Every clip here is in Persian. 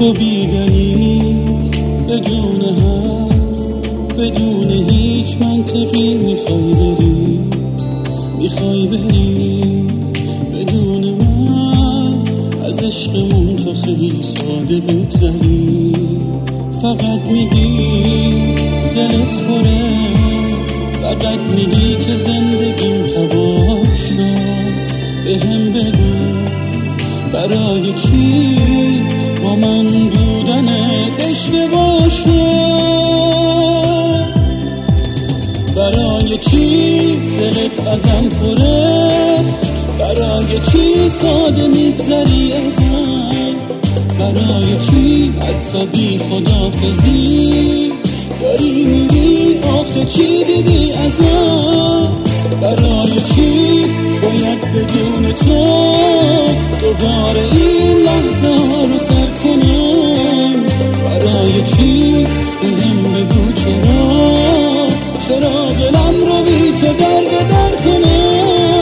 تو بیدلیل بدون بدون هیچ منطقی میخوای بری بدون من از عشقمون تو خیلی ساده بگذری. فقط میگی دلت پره، فقط میگی که زندگیم تباه شد. بهم بگو برای چی با من بودنت اشتباه شد؟ برای چی دلت ازم پره؟ برای چی ساده میگذری ازم؟ برای چی حتی بی خدافزی داری میری؟ آخه چی دیدی ازم؟ برای چی باید بدون تو دوباره این لحظه ها رو سر کنم؟ برای چی بهم بگو چرا دلم رو بی تو در کنم؟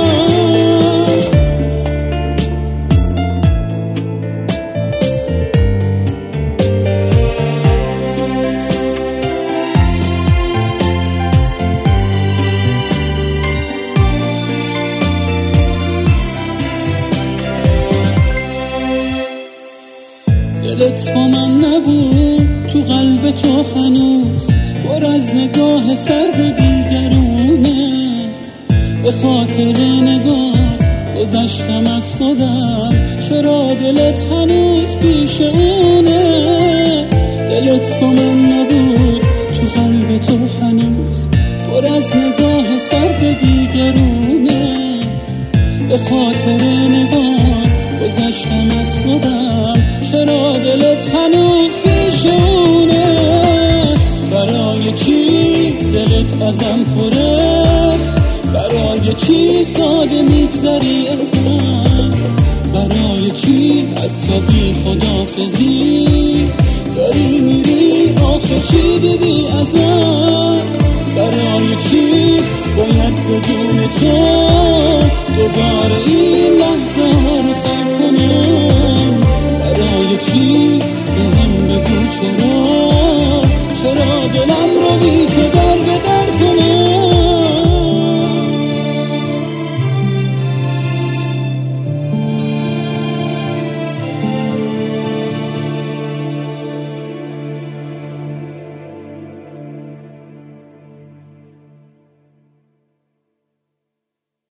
دلت با من نبود، تو قلب تو هنوز پر از نگاه سرد دیگرونه. به خاطر نگاه گذشتم از خودم، چرا دلت هنوز پیش اونه؟ دلت با من نبود، تو قلب تو هنوز پر از نگاه سرد دیگرونه. به خاطر نگاه گذشتم از خودم، چرا دلت هنوز پیش اونه؟ برای چی دلت ازم پره؟ برای چی ساده میگذری ازم؟ برای چی حتی بی خدافزی داری میری؟ آخه چی دیدی ازم؟ برای چی باید بدون تو دوباره این لحظه ها رو سر کنم؟